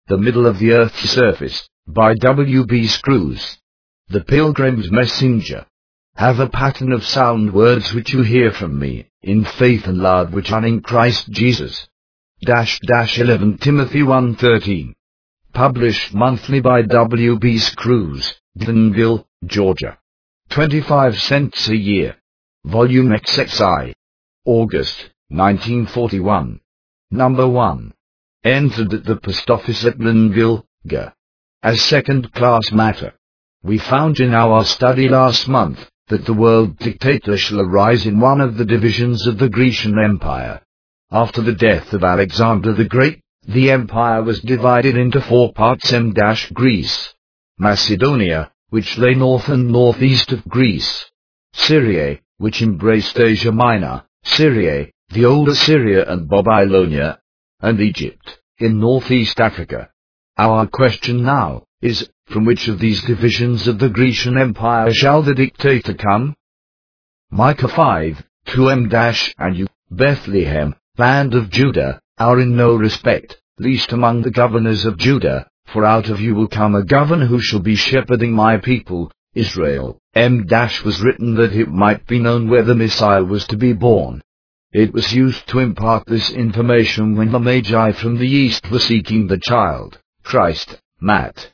The Middle of the Earth's Surface, by W.B. Screws. The Pilgrim's Messenger. Have a pattern of sound words which you hear from me, in faith and love which are in Christ Jesus. 11 Timothy 1:13. Published monthly by W.B. Screws, Danville, Georgia. 25 cents a year. Volume XXI. August, 1941. Number 1. Entered at the post office at Danville, Ga. As second-class matter. We found in our study last month that the world dictator shall arise in one of the divisions of the Grecian Empire. After the death of Alexander the Great, the empire was divided into 4 parts: Greece, Macedonia, which lay north and northeast of Greece; Syria, which embraced Asia Minor, Syria, the old Assyria and Babylonia, and Egypt, in northeast Africa. Our question now is, from which of these divisions of the Grecian Empire shall the dictator come? Micah 5:2 And you, Bethlehem, land of Judah, are in no respect least among the governors of Judah, for out of you will come a governor who shall be shepherding my people, Israel. Was written that it might be known where the Messiah was to be born. It was used to impart this information when the Magi from the east were seeking the child, Christ. Matt.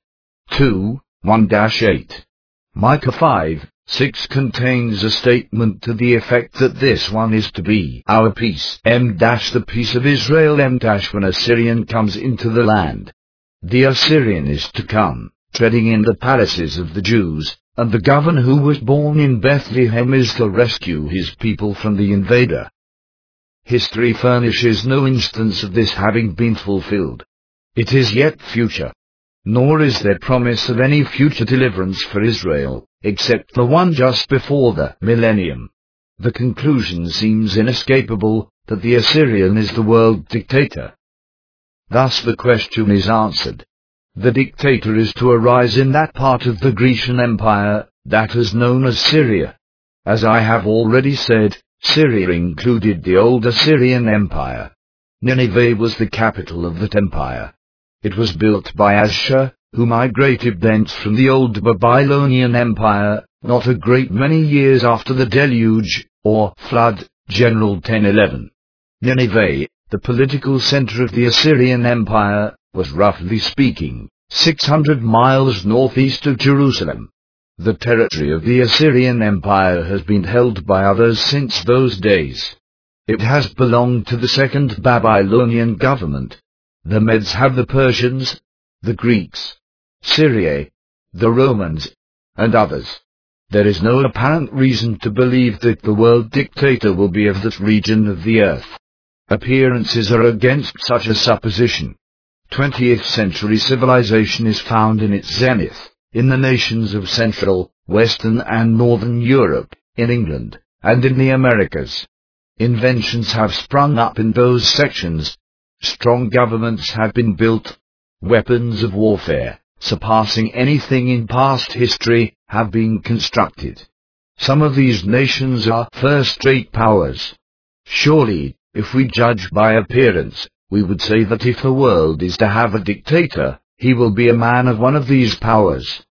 2:1-8. Micah 5:6 contains a statement to the effect that this one is to be our peace. The peace of Israel. When Assyrian comes into the land. The Assyrian is to come, treading in the palaces of the Jews, and the governor who was born in Bethlehem is to rescue his people from the invader. History furnishes no instance of this having been fulfilled. It is yet future. Nor is there promise of any future deliverance for Israel, except the one just before the millennium. The conclusion seems inescapable, that the Assyrian is the world dictator. Thus the question is answered. The dictator is to arise in that part of the Grecian Empire that is known as Syria. As I have already said, Syria included the old Assyrian Empire. Nineveh was the capital of that empire. It was built by Ashur, who migrated thence from the old Babylonian Empire, not a great many years after the deluge, or flood, General 10:11. Nineveh, the political center of the Assyrian Empire, was roughly speaking 600 miles northeast of Jerusalem. The territory of the Assyrian Empire has been held by others since those days. It has belonged to the second Babylonian government. The Medes have the Persians, the Greeks, Syria, the Romans, and others. There is no apparent reason to believe that the world dictator will be of this region of the earth. Appearances are against such a supposition. 20th century civilization is found in its zenith, in the nations of Central, Western and Northern Europe, in England, and in the Americas. Inventions have sprung up in those sections. Strong governments have been built. Weapons of warfare, surpassing anything in past history, have been constructed. Some of these nations are first-rate powers. Surely, if we judge by appearance, we would say that if the world is to have a dictator, he will be a man of one of these powers.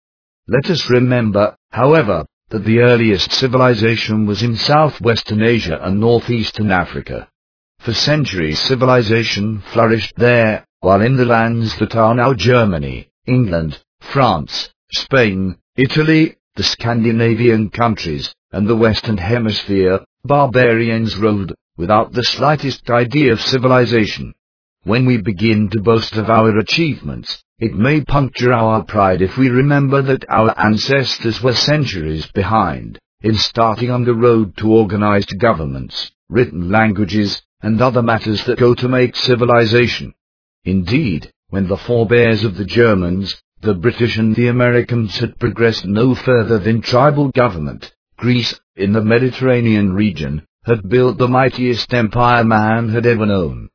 Let us remember, however, that the earliest civilization was in southwestern Asia and northeastern Africa. For centuries civilization flourished there, while in the lands that are now Germany, England, France, Spain, Italy, the Scandinavian countries, and the Western Hemisphere, barbarians ruled, without the slightest idea of civilization. When we begin to boast of our achievements, it may puncture our pride if we remember that our ancestors were centuries behind, in starting on the road to organized governments, written languages, and other matters that go to make civilization. Indeed, when the forebears of the Germans, the British and the Americans had progressed no further than tribal government, Greece, in the Mediterranean region, had built the mightiest empire man had ever known.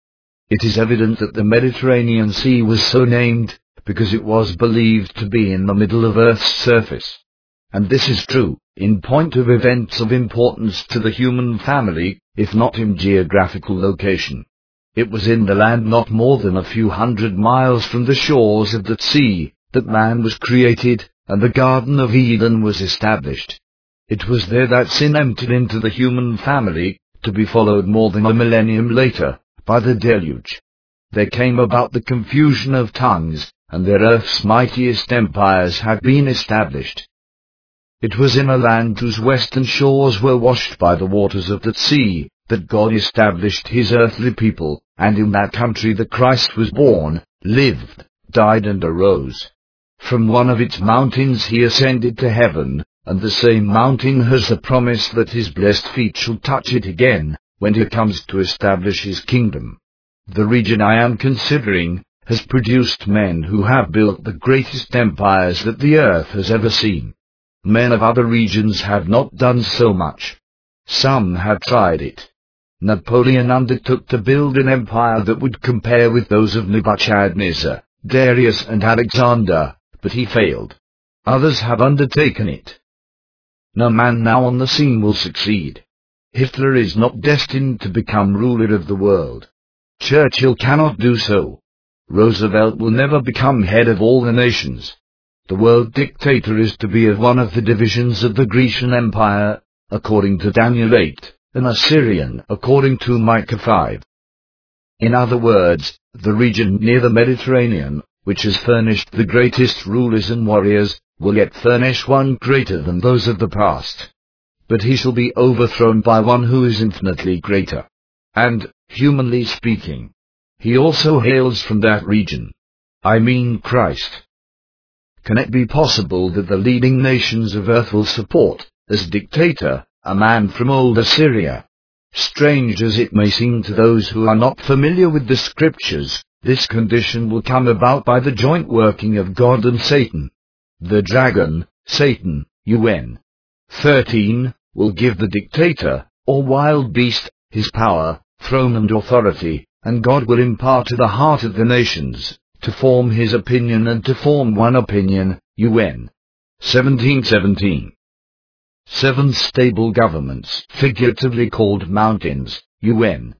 It is evident that the Mediterranean Sea was so named, because it was believed to be in the middle of Earth's surface. And this is true, in point of events of importance to the human family, if not in geographical location. It was in the land not more than a few hundred miles from the shores of the sea that man was created, and the Garden of Eden was established. It was there that sin entered into the human family, to be followed more than a millennium later by the deluge. There came about the confusion of tongues, and their earth's mightiest empires had been established. It was in a land whose western shores were washed by the waters of the sea that God established his earthly people, and in that country the Christ was born, lived, died and arose. From one of its mountains he ascended to heaven, and the same mountain has the promise that his blessed feet shall touch it again, when he comes to establish his kingdom. The region I am considering has produced men who have built the greatest empires that the earth has ever seen. Men of other regions have not done so much. Some have tried it. Napoleon undertook to build an empire that would compare with those of Nebuchadnezzar, Darius and Alexander, but he failed. Others have undertaken it. No man now on the scene will succeed. Hitler is not destined to become ruler of the world. Churchill cannot do so. Roosevelt will never become head of all the nations. The world dictator is to be of one of the divisions of the Grecian Empire, according to Daniel 8, and Assyrian according to Micah 5. In other words, the region near the Mediterranean, which has furnished the greatest rulers and warriors, will yet furnish one greater than those of the past. But he shall be overthrown by one who is infinitely greater. And, humanly speaking, he also hails from that region. I mean Christ. Can it be possible that the leading nations of earth will support, as dictator, a man from old Assyria? Strange as it may seem to those who are not familiar with the Scriptures, this condition will come about by the joint working of God and Satan. The dragon, Satan, UN 13, will give the dictator, or wild beast, his power, throne and authority, and God will impart to the heart of the nations, to form his opinion and to form one opinion, UN 1717. 7 stable governments, figuratively called mountains, UN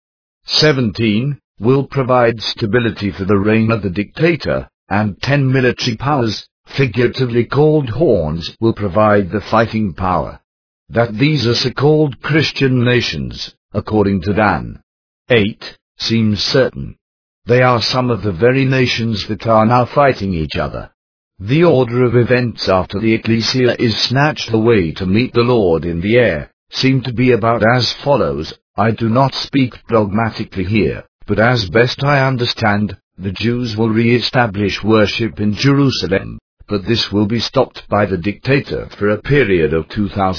17, will provide stability for the reign of the dictator, and 10 military powers, figuratively called horns, will provide the fighting power. That these are so-called Christian nations, according to Dan 8, seems certain. They are some of the very nations that are now fighting each other. The order of events after the Ecclesia is snatched away to meet the Lord in the air, seem to be about as follows. I do not speak dogmatically here, but as best I understand, the Jews will re-establish worship in Jerusalem, but this will be stopped by the dictator for a period of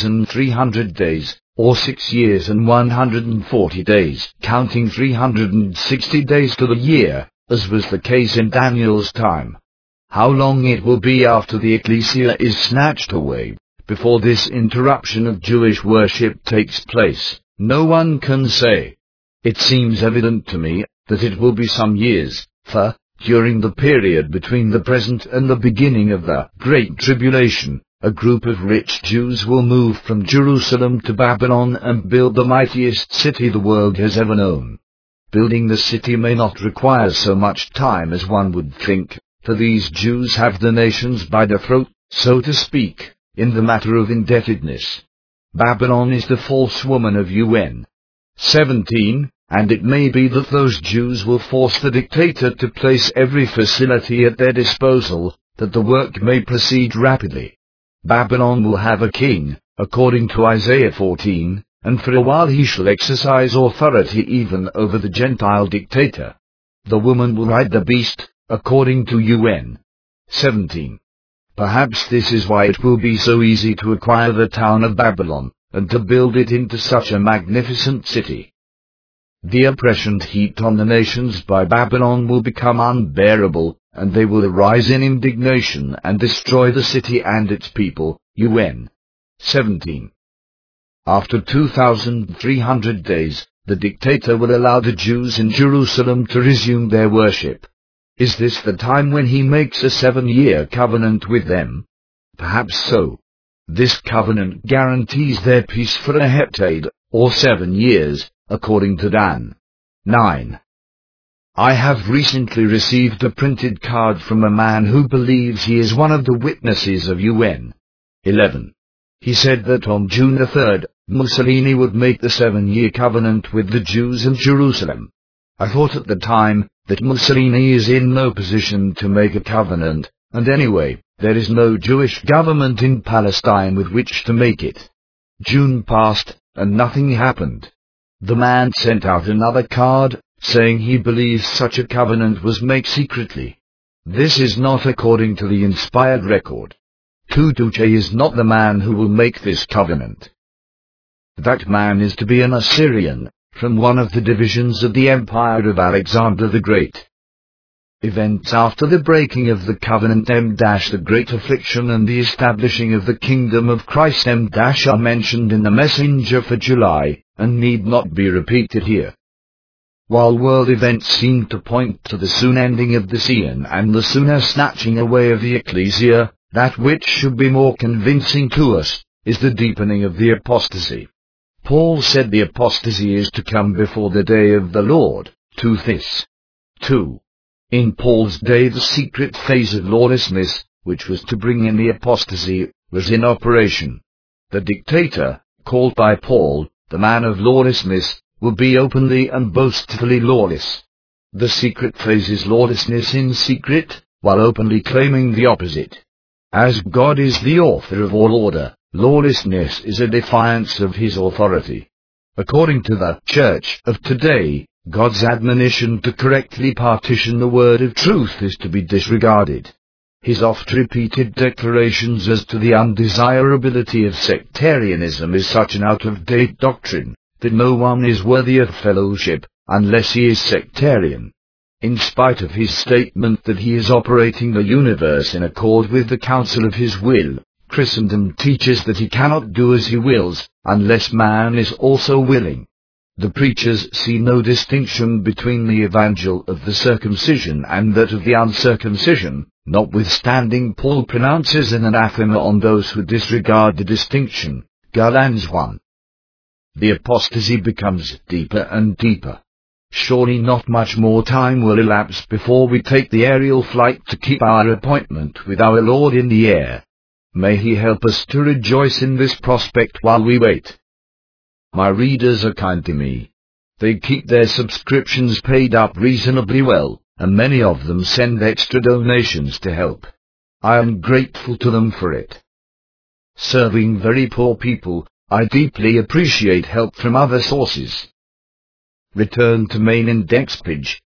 2,300 days, or 6 years and 140 days, counting 360 days to the year, as was the case in Daniel's time. How long it will be after the Ecclesia is snatched away, before this interruption of Jewish worship takes place, no one can say. It seems evident to me that it will be some years, for, during the period between the present and the beginning of the Great Tribulation, a group of rich Jews will move from Jerusalem to Babylon and build the mightiest city the world has ever known. Building the city may not require so much time as one would think, for these Jews have the nations by the throat, so to speak, in the matter of indebtedness. Babylon is the false woman of UN 17, and it may be that those Jews will force the dictator to place every facility at their disposal, that the work may proceed rapidly. Babylon will have a king, according to Isaiah 14, and for a while he shall exercise authority even over the Gentile dictator. The woman will ride the beast, according to UN 17. Perhaps this is why it will be so easy to acquire the town of Babylon, and to build it into such a magnificent city. The oppression heaped on the nations by Babylon will become unbearable, and they will arise in indignation and destroy the city and its people. UN 17. After 2,300 days, the dictator will allow the Jews in Jerusalem to resume their worship. Is this the time when he makes a 7-year covenant with them? Perhaps so. This covenant guarantees their peace for a heptade, or 7 years, according to Dan 9. I have recently received a printed card from a man who believes he is one of the witnesses of UN 11. He said that on June the 3rd, Mussolini would make the 7-year covenant with the Jews in Jerusalem. I thought at the time that Mussolini is in no position to make a covenant, and anyway, there is no Jewish government in Palestine with which to make it. June passed, and nothing happened. The man sent out another card, saying he believes such a covenant was made secretly. This is not according to the inspired record. Tutuche is not the man who will make this covenant. That man is to be an Assyrian, from one of the divisions of the empire of Alexander the Great. Events after the breaking of the covenant the great affliction and the establishing of the kingdom of Christ are mentioned in the Messenger for July, and need not be repeated here. While world events seem to point to the soon ending of the Sion and the sooner snatching away of the Ecclesia, that which should be more convincing to us, is the deepening of the apostasy. Paul said the apostasy is to come before the day of the Lord, 2 Thess. 2. In Paul's day the secret phase of lawlessness, which was to bring in the apostasy, was in operation. The dictator, called by Paul, the man of lawlessness, will be openly and boastfully lawless. The secret phase is lawlessness in secret, while openly claiming the opposite. As God is the author of all order, lawlessness is a defiance of His authority. According to the Church of today, God's admonition to correctly partition the word of truth is to be disregarded. His oft-repeated declarations as to the undesirability of sectarianism is such an out-of-date doctrine, that no one is worthy of fellowship, unless he is sectarian. In spite of his statement that he is operating the universe in accord with the counsel of his will, Christendom teaches that he cannot do as he wills, unless man is also willing. The preachers see no distinction between the evangel of the circumcision and that of the uncircumcision, notwithstanding Paul pronounces an anathema on those who disregard the distinction. Galatians 1. The apostasy becomes deeper and deeper. Surely not much more time will elapse before we take the aerial flight to keep our appointment with our Lord in the air. May He help us to rejoice in this prospect while we wait. My readers are kind to me. They keep their subscriptions paid up reasonably well, and many of them send extra donations to help. I am grateful to them for it. Serving very poor people, I deeply appreciate help from other sources. Return to main index page.